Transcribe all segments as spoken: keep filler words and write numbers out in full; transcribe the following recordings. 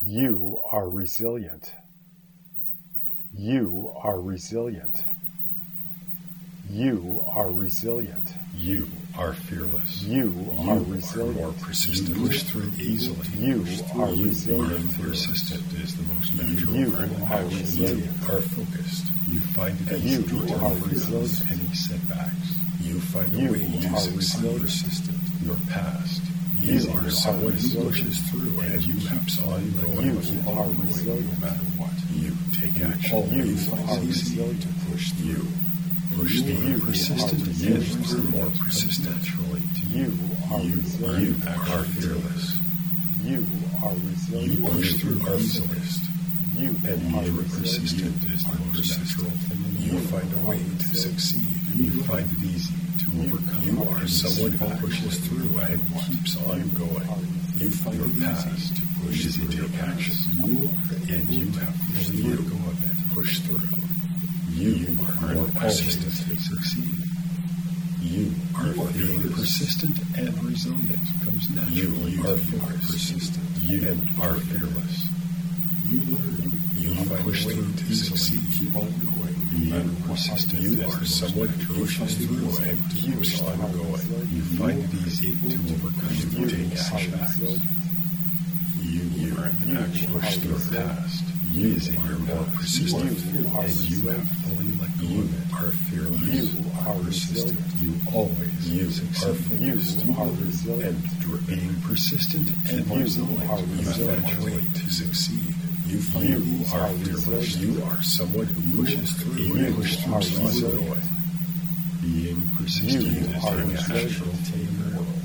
You are resilient. You are resilient. You are resilient. You are fearless. You You are resilient. are more persistent. You push through easily. You push through. are You resilient. are persistent is the most natural. You part of are action. resilient. You are focused. You find it And easy you to are overcome resilient. any setbacks. You find You a way to are succeed. resilient. Persistent. Your past. You You are are someone who resilient. pushes through and you keeps on going. You keep are on going resilient. no matter what. You take action. You You are find it easy resilient. to push through. Push through. You Persistent. are You resilient. are more persistent. Naturally to You are You, you resilient. are fearless. You are You resilient. push through are easiest. You And are you are resilient. persistent is the most natural thing in the world. You find a way to succeed. You find it easy to overcome. You are someone who pushes through and keeps on going. You find your past to push to take action. And you have fully let go of it. Push through. You are more persistent to succeed. You are being persistent and resilient comes naturally. You are persistent. You are fearless. You learn. You push through to succeed. Keep on going. You are persistent. You are someone who pushes through and keeps on going. You find it easy to overcome. You take action. You, you are actually push through the past. You are more persistent, and you have fully let go of it. Are fearless. You are persistent. You always you are focused. You are resilient. And being persistent and resilient, are you resilient. find a way to succeed. You find You you are are fearless. resilient. You are someone who pushes through. You You push through are solid resilient. going. Being persistent You is are a resilient. natural thing in the world.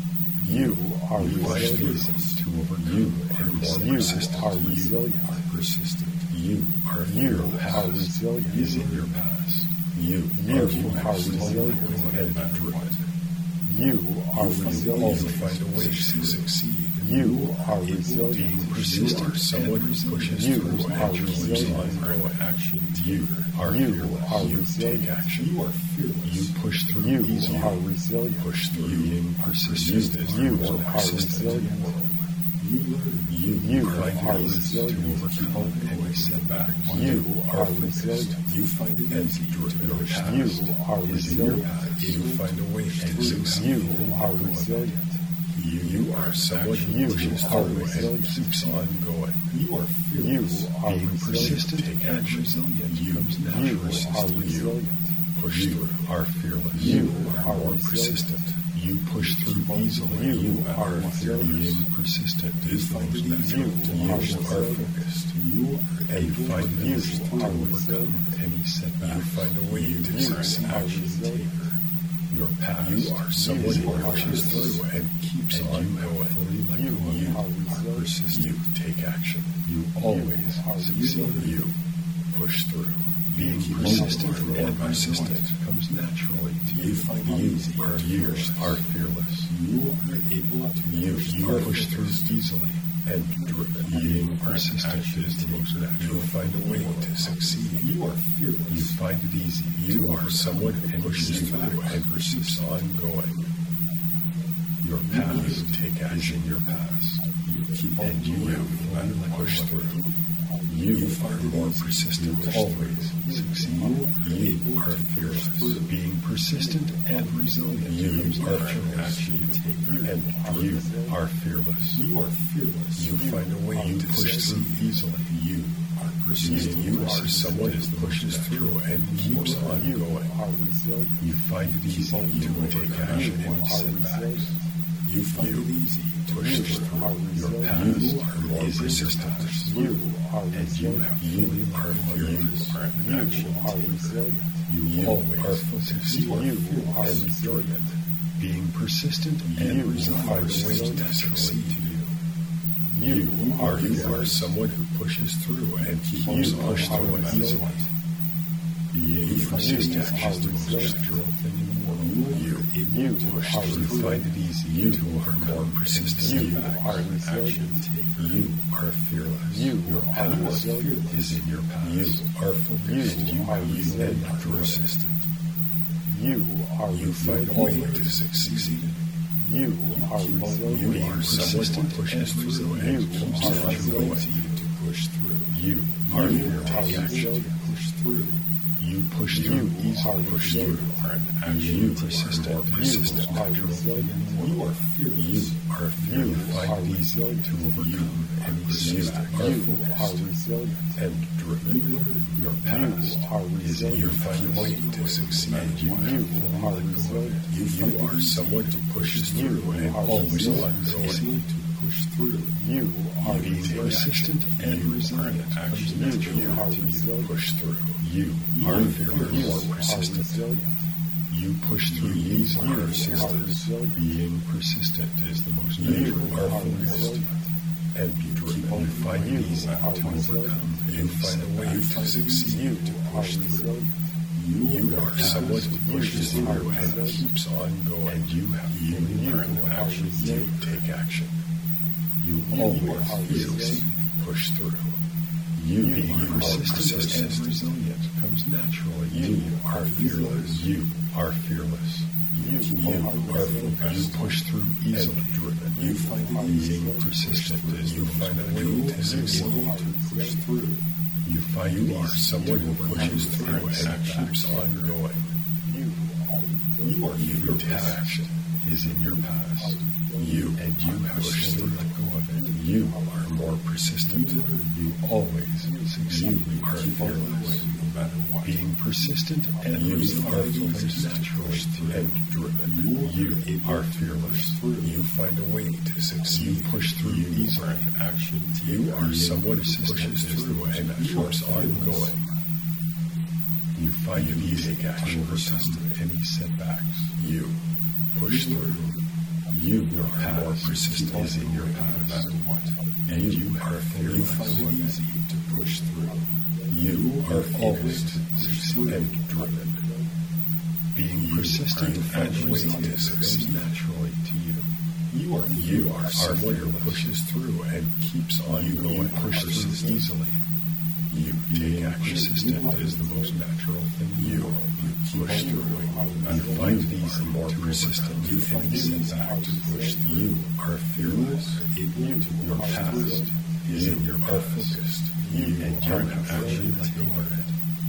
You are You are resilient. fearless to overcome. You are more You persistent. are resilient. You are persistent. You are You fearless. are resilient. Is in your past. You, You are, are resilient resilient. and through it. You are You find, resilient. you find a way to succeed. You are Being resilient. persistent. You are someone who pushes You through are and keeps resilient. on going. Action. You are You fearless. are You resilient. take action. You are fearless. You push through You easily. are resilient. Push through. Being persistent. You more are persistent in the resilient. world. You learn. You, You find are it easy resilient. to overcome any setbacks. You are focused. resilient. You find it easy to your past. You are is in your resilient. past. You find a way to succeed. You are resilient. You, you are someone who You pushes are through and resilient. keeps on going. You are You fearless. are Being resilient. persistent and resilient you comes You naturally. are You resilient. push through. Are fearless. You are are more resilient. persistent. You push through easily. You You are are resilient. being persistent. You Is the find most it easy. natural. You You are are resilient. focused. You are and You find it you easy to are overcome resilient. any setback. You find a way to You succeed. are Action resilient. taker. Your past. You are someone who pushes through and keeps on going. You You are are resilient. persistent. You take action. You always are succeed. resilient. You push through. Being persistent and persistent comes naturally to you. You find you are fearless. Are fearless. You are able to you. You push through easily and driven. Being persistent is the most natural. You find a way to succeed. You are fearless. You find it easy. You are someone who pushes through and persists on going. Your past take action. Your past. You keep and you have fully pushed through. You are more persistent. Always succeed. You are fearless. Being persistent and resilient. You are action taker. And you are fearless. You are fearless. You find a way to push through easily. You are persistent. You are someone who pushes through and keeps on going. You find it easy to take action in setbacks. You find it easy to push through. Your past you are more persistent. You are And you resilient. have you are fearless. You are resilient. You always succeed. You are and resilient. being persistent and You resilient are ways to resilient. succeed. You You are are you are resilient. someone who pushes through and keeps You on push are through it resilient. easily. Being You persistent are is the most resilient. natural thing in the world. You You able to push are through. resilient. Find it easy. You are more persistent. You You are resilient. You are fearless. You your are past resilient. is in your past. You are focused. You You are have you and resilient. persistent. You are You find resilient. a way to succeed. You are resilient. You are persistent and through and You comes are naturally resilient. to you to push through. You are You fearless. are Take action resilient. to push through. You push You through are easily. Push through. resilient. Are an action. You persistent. You Persistent. are natural. resilient. You are fearless. You are fearless. You Find are easy resilient. to overcome any setback. You are focused resilient. and driven. Your past are is in your resilient. find a way to succeed. And you You have full are let go of resilient. it. You, you are someone who pushes through You and are always resilient. ongoing to push through. You are Being resilient. persistent and You resilient are comes You naturally are to you. resilient. Push through. You are You fearless, more are persistent. resilient. You push through You easily. are Persistent. resilient. Being persistent is the most You natural are focused resilient. and driven. You find You it easy are to resilient. overcome. You find a way to succeed, You to are push through. resilient. You are someone who You pushes are through and resilient. keeps on going. And you have fully You learned are action. You resilient. take action. You You always are feel resilient. push through. You You being are persistent persistent. and resilient comes naturally. You You are are fearless. You are fearless. You You are are resilient. focused. You push through easily. And driven. You You find are it easy. resilient. Persistent is you find a way to You succeed. are To push through. You find you are someone who pushes through and keeps on going. You are You are your action is in your past. You and you have pushed through. Let go of it. You are more persistent. You always succeed. You are fearless. No matter what. Being persistent and you are focused naturally and driven. You are fearless. You find a way to succeed. You push through easily. Action. You are someone who pushes through and keeps on going. You find it easy to overcome any setbacks. You push through. You, your past persistent is in your past. No matter what. And you are fearless. You find it easy to push through. You are always succeed and driven. Being persistent and a way to succeed naturally to you. You are you are someone who pushes through and keeps on going. Push through easily. You take action. Persistent is the most natural thing. You you push through. You find it easy more persistent. You find it easy to push through. You are fearless. Able to your past is in your are focused. You and you have actually let go of it.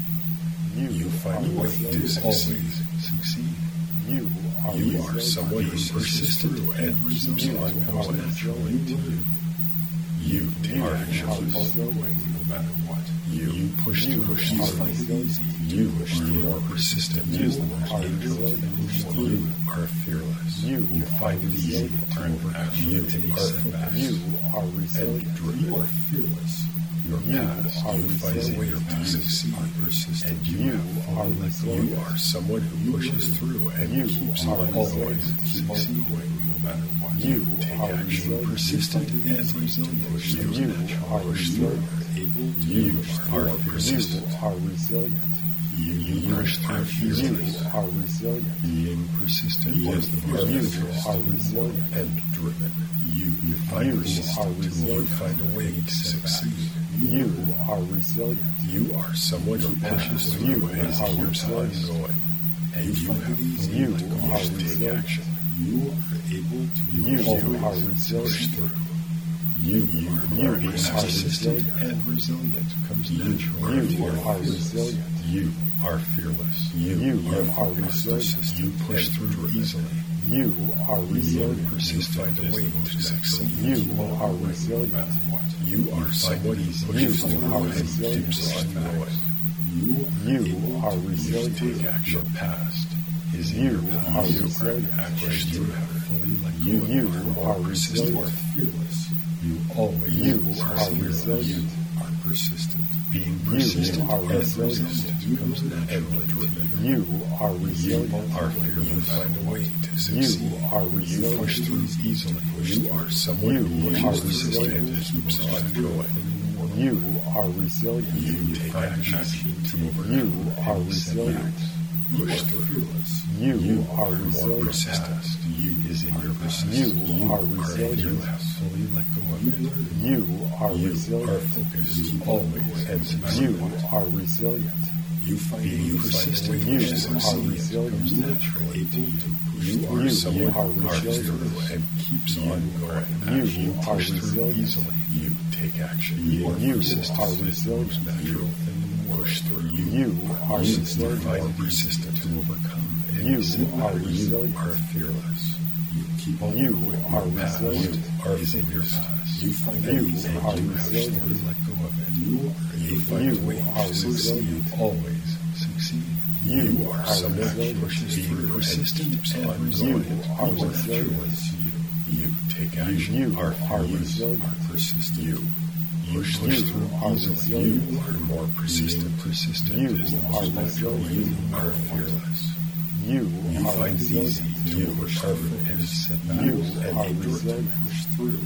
You you find a way to succeed. Succeed. You are You are resilient. someone who persistent and keeps on going naturally to you. You take action going no matter what. You, you push You through. You are find it resilient. easy. You are more persistent. You is the most are natural resilient. thing. You are fearless. You you find it easy resilient. to overcome You any are setbacks. You are And resilient. driven. You are fearless. Your You past, are you find a way resilient. to succeed. Persistent. And you, You have are fully let go. resilient. You are someone who pushes through and You keeps are on always resilient. succeeding no matter what. You take are action. resilient. Persistent and resilient. Push You through. are Push through. resilient. Able to you are You persistent. are resilient. You, you push through You fearless. are resilient. Being persistent is the most You interesting are resilient. and driven. You, you find You resistance are to you resilient. find a way to succeed. You are resilient. You are someone who pushes through You and are keeps on resilient. going. And you have fully You let go are to take resilient. action. You are able to You use are your push resilient. through. You, you are You more are persistent resilient. and resilient comes naturally. You You are resilient. You are fearless. You, You are are focused. resilient. You push through easily. You are You resilient. persist find a way to succeed. You are resilient. You are someone who pushes You through are and resilient. keeps on going. You are resilient. You take action. Your past is in You your are past. You resilient. action. You have fully let go. You of you it. are persistent. resilient. Fearless. You always You are are fearless. resilient. You are persistent. Being You persistent are and resilient. resistant comes naturally to you. You are You resilient. are fearless. You find a way to You succeed. are You resilient. push through easily. You are someone You who are pushes persistent resilient. and keeps on going. You are resilient. You take action to overcome You are any resilient. setbacks. Push through. You You are more resilient. persistent. You is in your past. You are resilient. You have fully let go of it. You are You are resilient. focused always and You succeed. are resilient. You find being persistent. You You are resilient. comes naturally to you. You are You someone are who carves resilient. through and keeps on going. You You are push through resilient. easily. You take action. You are You persistent. are Is the resilient. most natural thing in the world. Push through. You are You resilient. find persistent to overcome. any You setback. are resilient. You are fearless. You keep on You going. are Your past resilient. are in your past. You find You ease and are you have resilient. slowly let go of it. You, you find You ways are to succeed. resilient. Always succeed. You You are are someone who resilient. pushes Being through persistent and keeps and on resilient. going. You are You resilient. fearless. You, you take action. You are are fearless. resilient. Are persistent. You, you push You through are easily. resilient. You are more persistent. Being persistent You is the are most natural. resilient. You are fearless. You You are find it resilient. easy to push through any setbacks You and are endure to resilient. push through.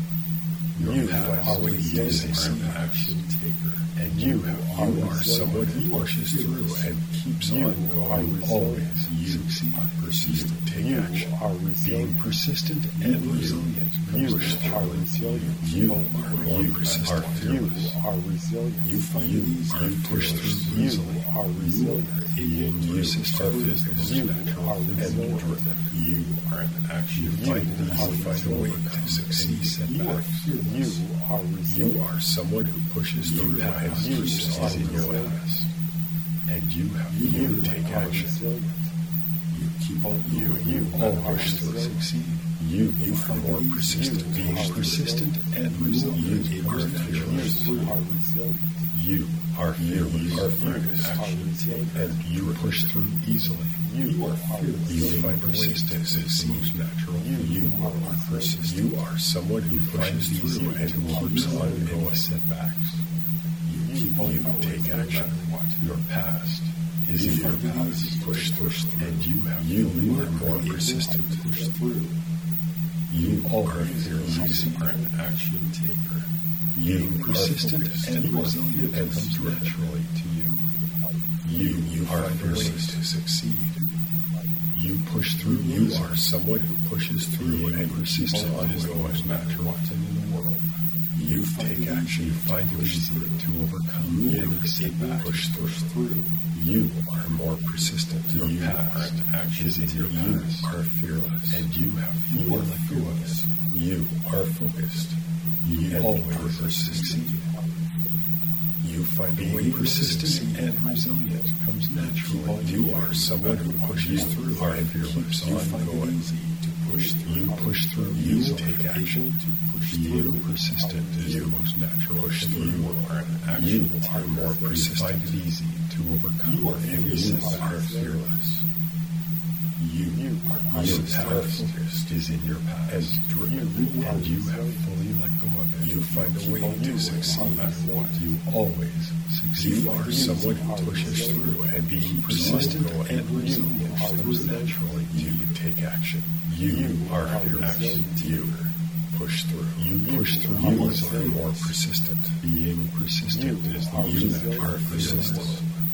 You You have are always resilient. an action taker, and You you have are you are resilient. someone who pushes through and keeps You on are going. resilient. Always you succeed. Persistent. Take You action. are Being resilient. persistent and resilient. You Push through. are resilient. You are more persistent. You fearless. are resilient. You find you are push through You easily. are resilient. You persistent is You natural are and resilient. driven. You are an action. You find You easy. are Find a way resilient. to succeed. Setbacks. You are You resilient. are someone who pushes through and You persists are in your resilient. past. And you have You you take are action. resilient. You keep on you You you are push through resilient. succeed. You you are more persistent. You Being are persistent and resilient. You are fearless. You are resilient. You are fearless. You are You fearless. are resilient. And you push through easily. You are fearless. You find persistence is the most natural. You You are are persistent. You are someone who pushes through and keeps on going. Setbacks. You keep on. You take action. Your past is in your past. Push through, and you have you are more persistent. Push through. You are fearless. You are an action taker. You persistent and resilient and comes naturally to you. You you are fearless to succeed. You push through. You are someone who pushes through and persists on is the most natural thing in the world. You take action. You find it easy to overcome any setback. Push through. You are more persistent. Your past actions in your past are fearless, and you have more fearless. You are focused. You always succeed. You find being persistent and resilient comes naturally. You are someone who pushes through and keeps on going. To push through. You push through. You take action to push through. You persistent is the most natural. Push through. You are an action. You are more persistent. You find it easy to overcome any setback. You are fearless. You, you are your past is in your past as driven, and you have fully let go of it. You find a way to succeed no matter what. You always succeed. You are someone who pushes through and being persistent and resilient comes naturally. You take action. You are fearless. You push through. You push through. You are more persistent. Being persistent is the most natural. Persistent.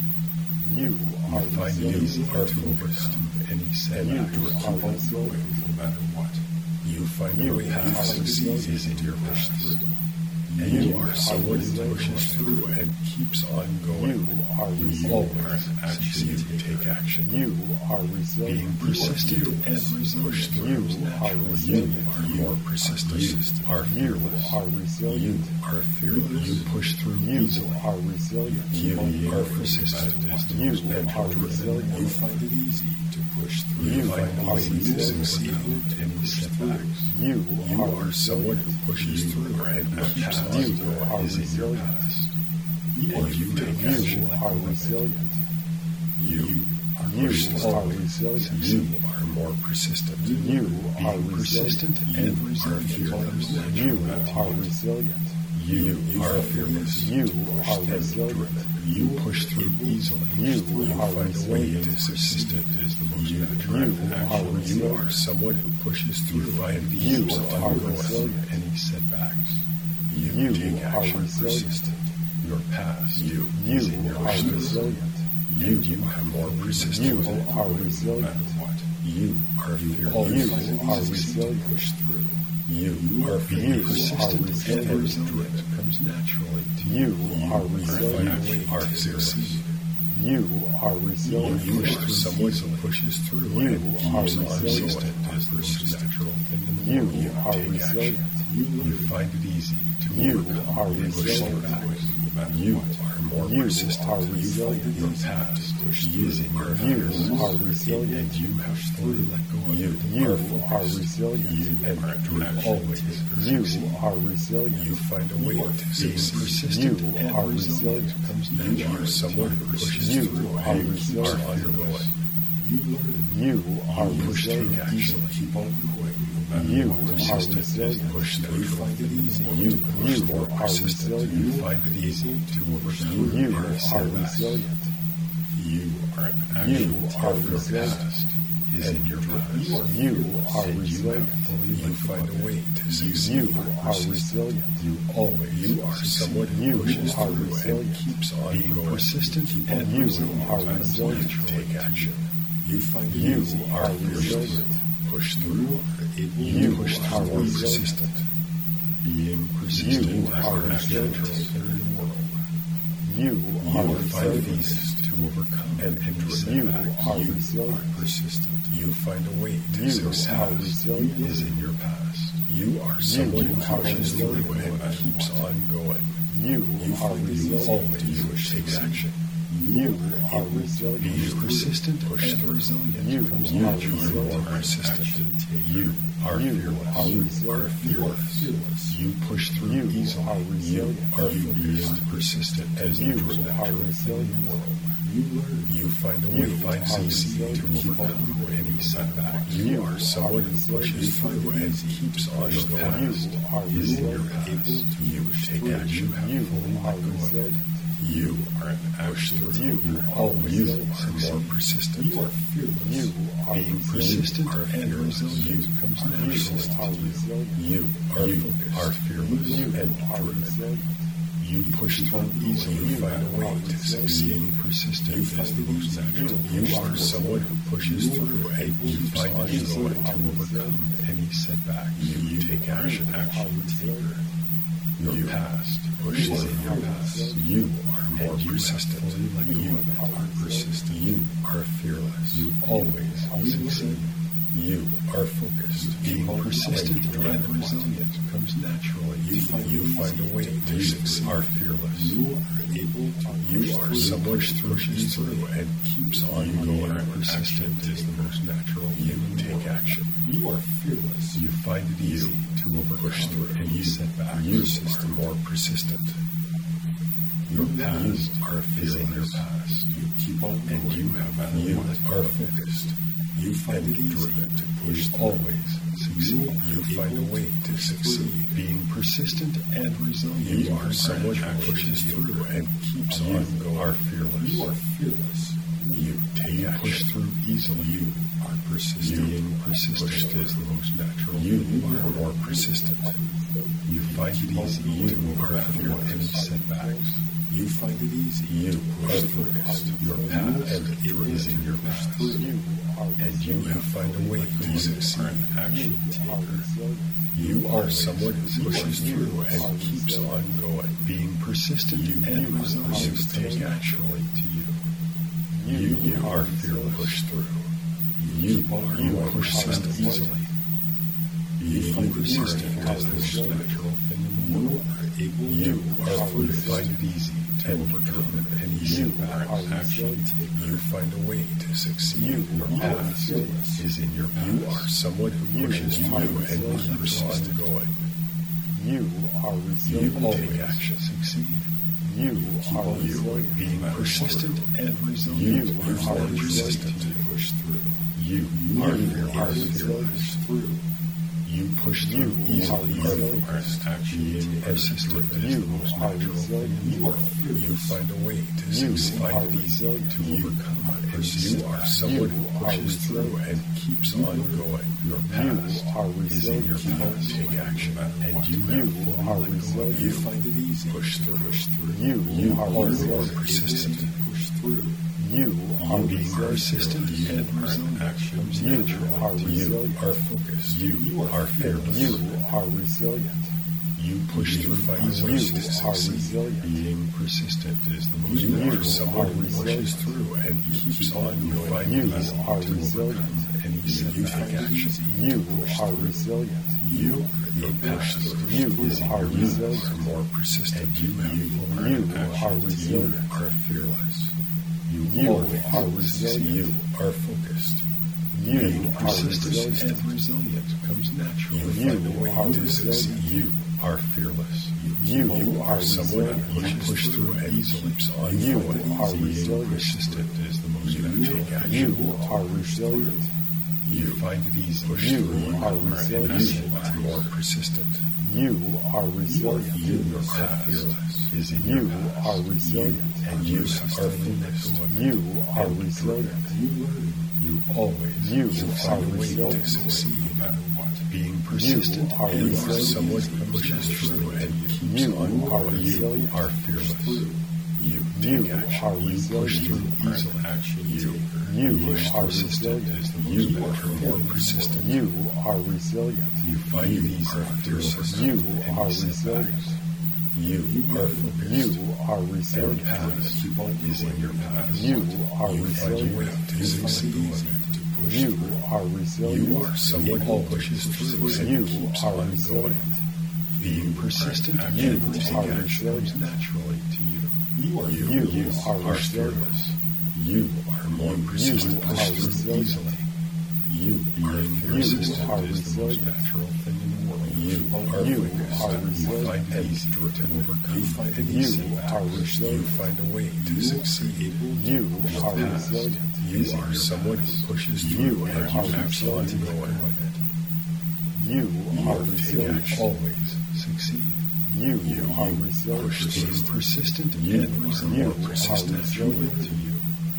You You find you are focused. Any setback You or are keep on resilient. going no matter what. You find You your way are to succeed resilient. is in your push through. And You you are are someone who resilient. pushes through and keeps on going. You are You resilient. always succeed. You take action. You are resilient. Being persistent and push through You is are natural. You resilient. are more persistent. You are You fearless. are You resilient. are fearless. You push through You easily. are resilient. You are persistent. You You are resilient. You find it easy to push through. You find are it easy to resilient. succeed any setbacks. You You are are someone resilient. who pushes through and keeps on You going are is in your resilient. past. And you take action. You are resilient. You are You pushed are through. resilient. You are more persistent. You are Being persistent resilient. and resilient. You are resilient. You are fearless. You push are through. resilient. You push through easily. You you are find a way resilient. to persistent is the most You natural are action. You resilient. are someone who pushes through and You keeps are on going resilient. any setbacks. You, You take are action. resilient. Persistent. Your past. You You is in your are push through. resilient. You, you are more persistent. You no are matter resilient. what. You are fearless. You You are succeed to resilient. push through. You are You being are persistent resilient. and resilient comes naturally to You you. are You resilient. find a way to succeed. You are You resilient. push through someone who pushes through You and are keeps on resilient. persistent as the most natural thing in the You world. are take resilient. action. You, you find it easy to You overcome are and push resilient. through. You are more You persistent. are You find resilient. it your past push through in your You fears. are resilient. And you have fully let go of You it. you focused. are resilient. You and you always You succeed. are resilient. You find a way to Being succeed. persistent You and are resilient resilient. comes You naturally are to someone who pushes You through are and keeps resilient. on going. You learn. You are You push through resilient. easily. Keep on going. No matter You what are resistance resilient. push through. You find it easy. You push You more are persistent. resilient. You find it easy to overcome You your are setbacks. resilient. You are an You action are taker. resilient. Past is in your past. You are And you resilient. have fully you find a way to succeed. You are are persistent. resilient. You always you are someone who You pushes are through resilient. and keeps on Being going. persistent Keep and on You resilient. are Times resilient. naturally take action. You find it You easy. are Push resilient. through. Push through. Able You to push are through. More resilient. persistent. Being persistent You is are the natural resilient. thing in the world. You You are will find it resilient. easy to overcome and any You setback. are You resilient. are persistent. You find a way to You success. are resilient. Is in your past. You are someone who are pushes through resilient. and keeps on going. You You are find you resilient. always push takes action. You are Being resilient. persistent Push and through. resilient. You You are are resilient. persistent. You are You fearless. are You resilient. are fearless. You push through You easily. are You resilient. are being persistent as You the are natural thing in the resilient. world. You learn. You find a You way to are succeed to resilient. overcome any setback. You You are someone are who pushes resilient. through and keeps on You going. are Is in your resilient. past. You take action. You fully are let go of it. resilient. You are an action through. You You are always you resilient. are more persistent. You are fearless. You are Being resilient. persistent Are and fearless. resilient comes You naturally are to you. resilient. You are You focused. are fearless You and are driven. resilient. You push through easily. You You find a way are to resilient. succeed. Being persistent You is find the it most easy. natural. You You are are someone who pushes through and You keeps find on it easy going to to overcome any setback. You take action. Action taker. Your You past You pushes are in your past. resilient. You are more And you persistent. have fully let go You of it. are persistent. You are fearless. You always succeed. You are focused. Being persistent and and resilient resilient comes naturally. You find you find a way to succeed. Are fearless. You are able to. You are someone who pushes through and keeps on going. Persistent is the most natural. You take action. You are fearless. You find it easy to overpush through any setback. You are more persistent. Your past are is in your past. You keep on and you have you are focused. You find it driven to push through. Always succeed. You find a way to succeed. Being persistent and resilient. You are someone who pushes through and keeps on going. Are fearless. You are fearless. You take action. Push through easily. You are persistent. Being persistent Push through. is the most natural. You are more persistent. You find it easy to overcome any setbacks. You find it easy. You are focused. Your past and it is in your past. You are And you have found a way to succeed. Action taker. resilient. You are someone who pushes through and keeps on going. Being persistent You and are resilient persistent take actually to you. You, you are fearless. Push through. You are You more push persistent through easily. You You find are persistent as the most resilient. natural thing in the world. Able you are fully find it easy to overcome any You setback. are Action resilient. you find a way to succeed. You Your are path resilient. is in your past. You are someone who You pushes are through and resilient. keeps on going. You are You resilient. take action. succeed. You Keep are on you resilient. being Persistent persistent. and You resilient. You are are persistent to push through. You are You fearless. are fearless through. You push You through are easily. You resilient. are being persistent. You is the most are natural resilient. thing. You are fearless. You find a way to You succeed. are Find it easy resilient. to overcome. And you are someone who You are pushes through resilient. and keeps on going. Your You past are is in your resilient. past. Take action. And you You have fully are let go of resilient. it. You find it easy. Push through. Push through. You You are are more resilient. persistent. Push through. You are You being resilient. persistent and and resilient. action. You are You resilient. are focused. You are fearless. You are resilient. You push You through find easily ways to to succeed. succeed. Being persistent is the most You natural. are Someone who resilient. pushes through and keeps on going. You easy are to resilient. overcome any setback action. You push are through. resilient. You your push through. You is in are your resilient. are more persistent. And you have full You action. are resilient. You are fearless. You, You always are resilient. You are focused. You Being are persistent resilient. and resilient comes naturally. You find a way are to resilient. succeed. You are fearless. You You are are someone resilient. who pushes through and easily keeps on You going. are Being resilient. persistent is the most natural action. You are resilient. You find it easy. Push You through. are and resilient. You are more persistent. You are resilient. You are fearless. Is in You your past. are resilient. And you are focused. You are resilient. You always You will are find a way resilient. to succeed no matter what. Being persistent are and you are resilient. someone who pushes through and keeps You on are going. resilient. You are fearless. You You take action. are You push resilient. through easily. Action you You push are persistent resilient. is the most You natural. More persistent. You are resilient. You find it easy to overcome You any are setbacks. resilient. You are focused. You are Every resilient. past is in your past. You are You find a way resilient. to succeed. To push You through. are resilient. You are someone who pushes through and You keeps are on resilient. going. Being persistent You and taking are action comes resilient. naturally to you. You are, You you are are resilient. fearless. You are more persistent. are Push through resilient. easily. You are You persistent are is the most resilient. natural thing in the world. You are You focused. are You resilient. find it easy to overcome. You find it You easy. are resilient. You find a way to succeed. You Your are past resilient. You are someone who pushes You through and are keeps on resilient. going with it. You You are take resilient. action. Always succeed. You You are you resilient. push through persistent You and resilient. you More are persistent resilient. to you.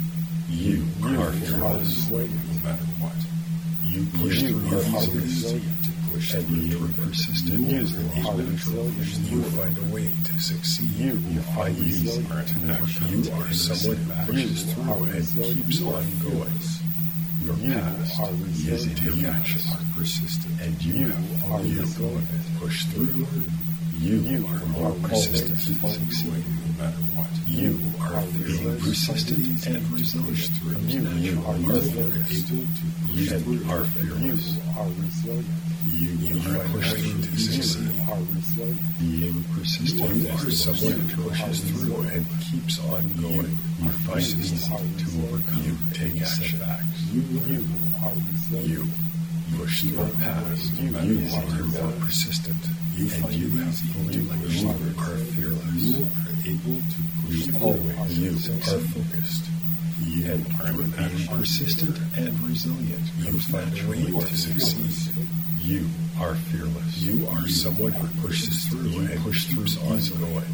You You are are fearless resilient. no matter what. You push You through are easily resilient. to push And through. you Persistent You is the most are natural resilient. thing. You find a way to succeed. You You are find easy resilient. to overcome. You are someone who pushes You through are and resilient. keeps on going. Your You past are is in resilient. your action are persistent, and you, You have are fully let go of it. Push through. You, You are more are persistent. always Keep on succeed no matter what. You You are are being resilient. persistent and resilient. Through. You You are are resilient. focused. You are You fearless. are resilient. You, you are pushed through to You succeed. are resilient. Being persistent You is are someone who someone pushes who through are and keeps on going. You find it You easy are to resilient. overcome. You take action. You are resilient. You push through the past. You You are are more persistent. You and you have fully let go. You are fearless. You are able to push You through. always You succeed. are focused. You and are being persistent and resilient. You find a way to succeed. You are fearless. You are someone who pushes through and push through on going.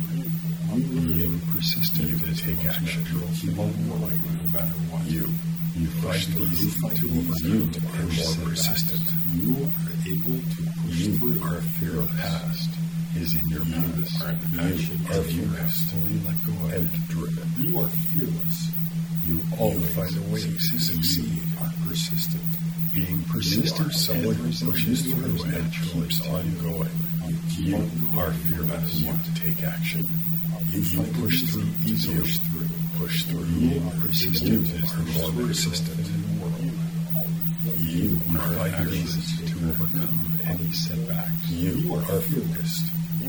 Being persistent you take action. Keep on going no matter what. You you find it easy to overcome and more persistent. You are able to push you through. Our fear of past is in your past. You are focused, fully let go of and driven. You are fearless. You always find a way to succeed. Are persistent. Being persistent, someone who pushes through and keeps on going. You are fearless. You take action. You push through easily. Through. Push through. You are persistent. Are more persistent in the world. You are find easy to overcome any setbacks. You are focused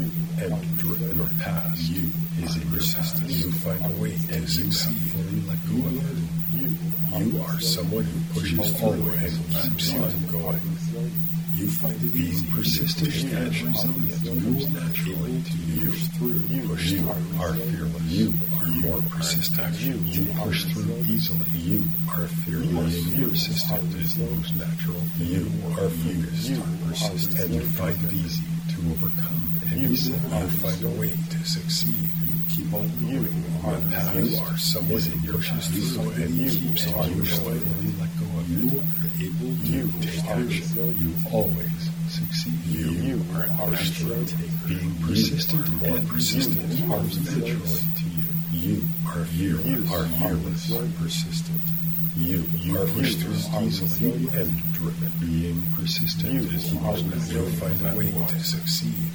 and driven. Your past you is in your past. You find a way to succeed. Fully let go of it. You are someone who pushes through and keeps on going. You find it being persistent and resilient comes naturally to you. You push through. Are fearless. You are more persistent. You push through easily. You are fearless. Being persistent is the most natural thing. You are focused, persistent, and you find it easy to overcome any setback. You find a way to succeed. You keep on going. You are someone who pushes through and keeps on going. Let go of it. You are able to take action. You always succeed. You, you are pushed through. Being persistent and persistent comes naturally to you. You are fearless. You are fearless. Persistent. You, you are pushed through easily and driven. Being persistent is the most natural. You find a way to succeed.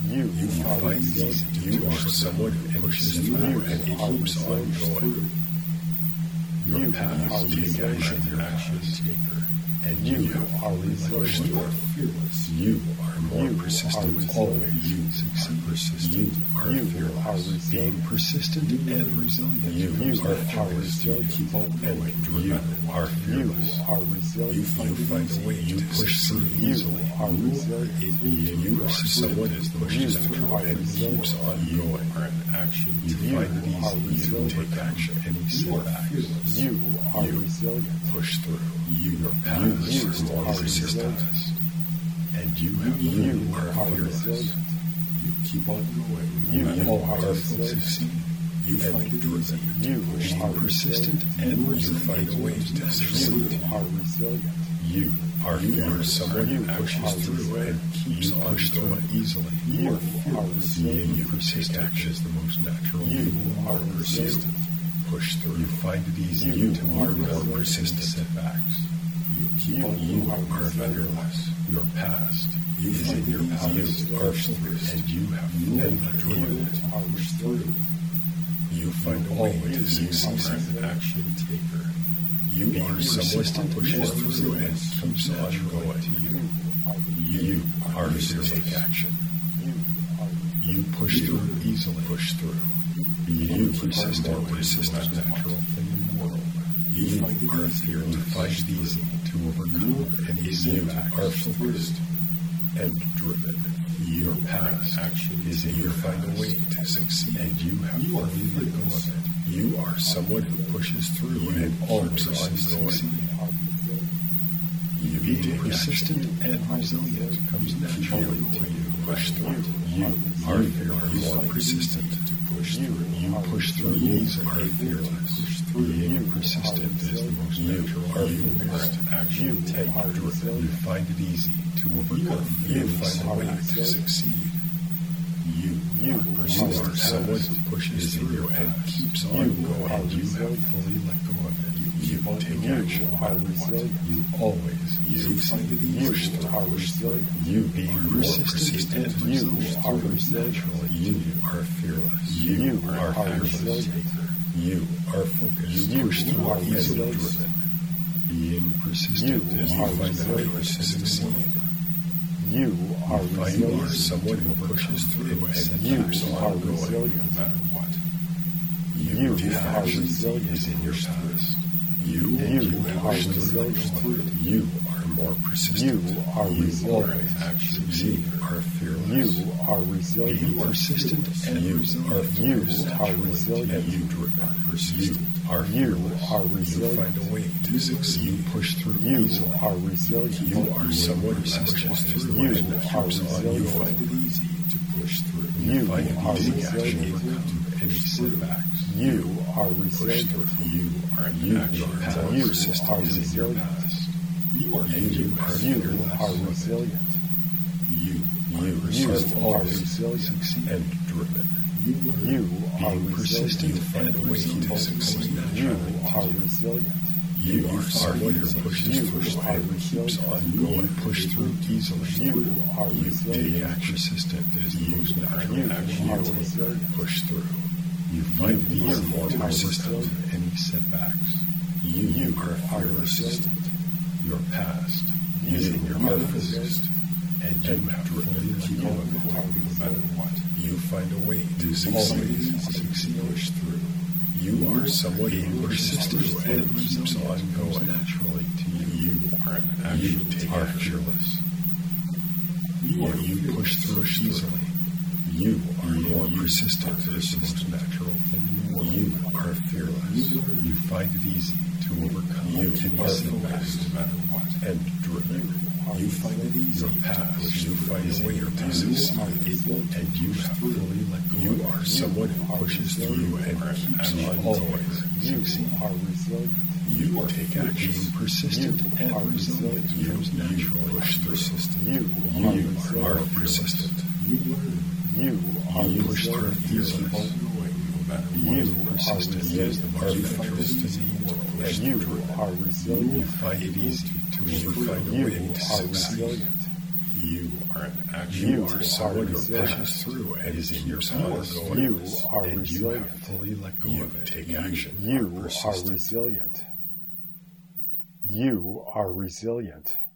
You You are find it easy. resilient. You are someone who pushes through and keeps on going. Your You path are is take resilient. action, your action taker. And You you have are always pushed resilient. through. Fearless. You are more You persistent. are Always. resilient. You succeed. Persistent. You are You fearless. are resilient. Being persistent and resilient. You, You are are focused. You resilient. keep on going. You are You fearless. are resilient. You find, you find a way. You push through You easily. are resilient. You are someone who pushes You through are and resilient. keeps on going. Are in action. You You find it are easy. You resilient. take action. Any setbacks. You are You resilient. push through. You your path You is more are persistent. resilient. And you have You you are are fearless. resilient. You keep on going. You You are are resilient. succeed. You find it easy. You push are through. Persistent and you find a way to You succeed. are resilient. You are you are someone You who pushes are through and resilient. keeps on going easily. You are are fearless. resilient. You persist. Action is the most natural. You are are persistent. Push through. You find it easy. You You are are more resilient. persistent. Setbacks. You keep You on. You are are resilient. fearless. Your past. You is find in your it past. easy. You are fearless. And you have full enjoyment. You are resilient. You find a way to succeed. An action taker. You are someone who pushes through and keeps on going. You are to take action. You push through easily. Push through. You persist and persist is natural thing in the world. You are fearless. You find it easy to overcome any setbacks. You are focused and driven. Your past action is in your find a way to succeed, and you have fully let go of it. You are someone who pushes through and always on going. You being persistent and resilient comes naturally to you. Push through. You are fearless. You are persistent to push through. You push through. You are fearless. Being persistent is the most natural. You are focused. Action and driven. You find it easy to overcome. You find a way to succeed. You, you are someone who pushes through and keeps on going, and you have fully let go of it. You take action. You always you find it easy to push through. You being persistent and resilient. You are naturally. You are fearless. You are fearless. You are focused. You push through and driven. Being persistent is you find a way to succeed. You are resilient. You are someone who pushes through and keeps on going no matter what. You are resilient is in your past. You, you, you are resilient. You are more persistent. You are resilient. Actions. You are fearless. You are resilient. Being persistent and you are focused. You are resilient. And you driven. Persistent. You are fearless. Are resilient. You find a way to succeed. You push through. You easily. Are resilient. You are someone who pushes through. You are resilient. You find it easy to push through. You find it easy to overcome any setbacks. You are resilient. You are you are you are resilient. You are and you are you are resilient. You you you are resilient and driven. You are persistent and way to succeed. You are resilient. You are someone who pushes through and keeps on going. Push through easily. You are resilient. You take persistent is the most natural action. You push through. You find it easy to persistent any setbacks. You, you are fearless. Your past is in your heart focused, and you have driven to keep on going no matter what. You find a way to succeed. Succeed. Push through. You are someone who persistent and keeps on going naturally to you. You are an action. You are fearless. You are you push through easily. You are more persistent. Is the most natural thing in the world. You are fearless. You find it easy to overcome. You are focused no matter what. And driven. You find it easy. Your past. You find a way to succeed. And you have fully let go. You are someone who pushes through and keeps on always. You are resilient. You take action. Being persistent and resilient comes naturally. Push persistent. You are persistent. You learn. You are you push through easily. You persistent is the most persistent in the world. And you are resilient. You find it easy to find a way to succeed. You are an actual You are are someone who resilient. pushes through and is in your power. You are and resilient. you have fully let go of it. Take action. You are are persistent. resilient. You are resilient.